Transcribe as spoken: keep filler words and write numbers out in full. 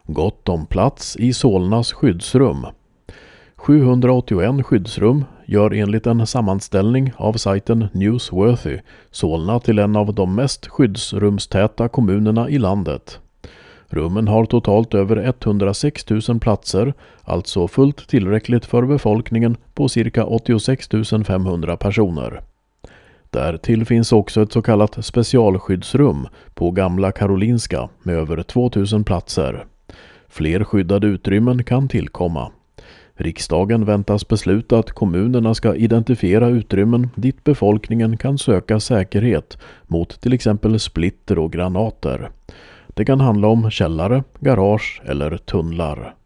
Gott om plats i Solnas skyddsrum. sjuhundraåttioett skyddsrum gör enligt en sammanställning av sajten Newsworthy Solna till en av de mest skyddsrumstäta kommunerna i landet. Rummen har totalt över etthundrasex tusen platser, alltså fullt tillräckligt för befolkningen på cirka åttiosex tusen femhundra personer. Därtill finns också ett så kallat specialskyddsrum på Gamla Karolinska med över tvåtusen platser. Fler skyddade utrymmen kan tillkomma. Riksdagen väntas besluta att kommunerna ska identifiera utrymmen dit befolkningen kan söka säkerhet mot till exempel splitter och granater. Det kan handla om källare, garage eller tunnlar.